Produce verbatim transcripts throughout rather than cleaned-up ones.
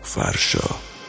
فرشا.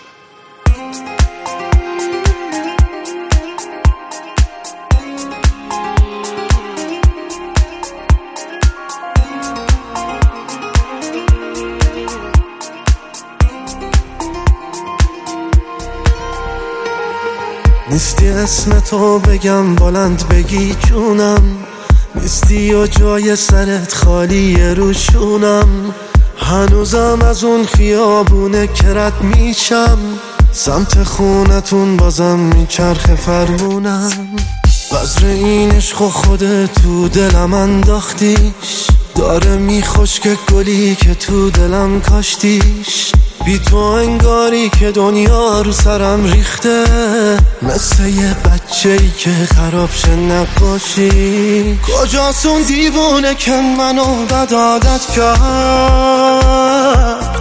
نیستی اسم تو بگم بلند بگی جونم، نیستی و جای سرت خالیه روشونم. هنوزم از اون خیابونه که رد میشم، سمت خونتون بازم میچرخه فرمونم. بذر این عشق و خودت تو دلم انداختیش، داره میخشک گلی که تو دلم کاشتیش. بی تو انگاری که دنیا رو سرم ریخته، مثل یه بچه‌ای که خراب شه نقاشی. کجاست اون دیوونه که منو بد عادت کرد؟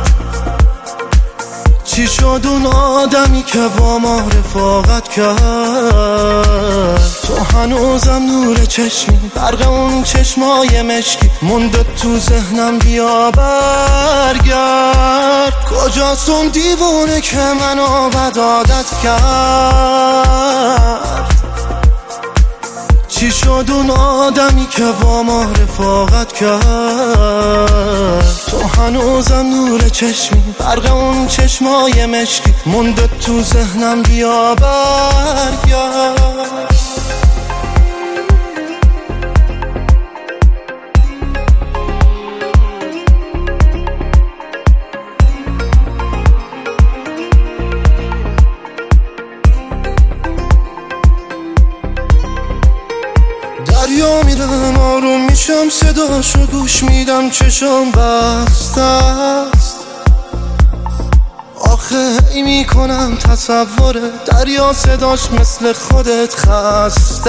چی شد اون آدمی که با ما رفاقت کرد؟ تو هنوزم نور چشمی، برق اون چشمای مشکی مونده تو ذهنم، بیا برگرد. کجاست اون دیوونه که منو بد عادت کرد؟ چی شد اون آدمی که با ما رفاقت کرد؟ تو هنوزم نور چشمی، برق اون چشمای مشکی مونده تو ذهنم، بیا برگرد. دریا میرم آروم میشم، صداشو گوش میدم چشم بسته است. آخه ای میکنم تصور دریا، صداش مثل خودت خسته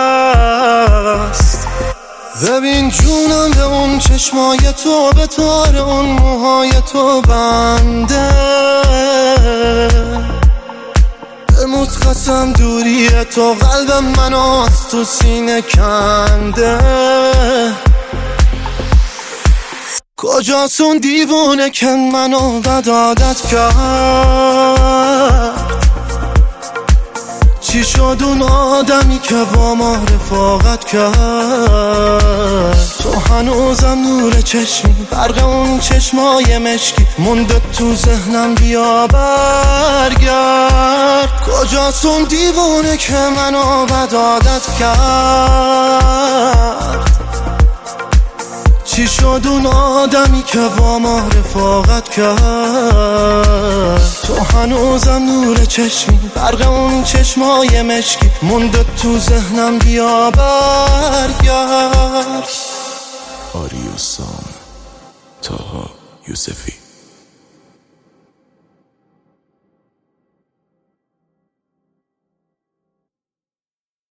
است. ببین جونم به اون چشمای تو، به تار اون موهای تو بنده. بموت قسم دوری تو، قلب منو از تو سینه کنده. کجاست اون دیوونه که منو بد عادت کرد؟ چی شد اون آدمی که با ما رفاقت کرد؟ تو هنوزم نور چشمی، برق اون چشمای مشکی مونده تو ذهنم، بیا برگرد. کجاست اون دیوونه که منو بد عادت کرد؟ چی شد اون آدمی که با ما رفاقت کرد؟ تو هنوزم نور چشمی، برق اون چشمای مشکی مونده تو ذهنم، بیا برگرد. آریوسام، طاها یوسفی.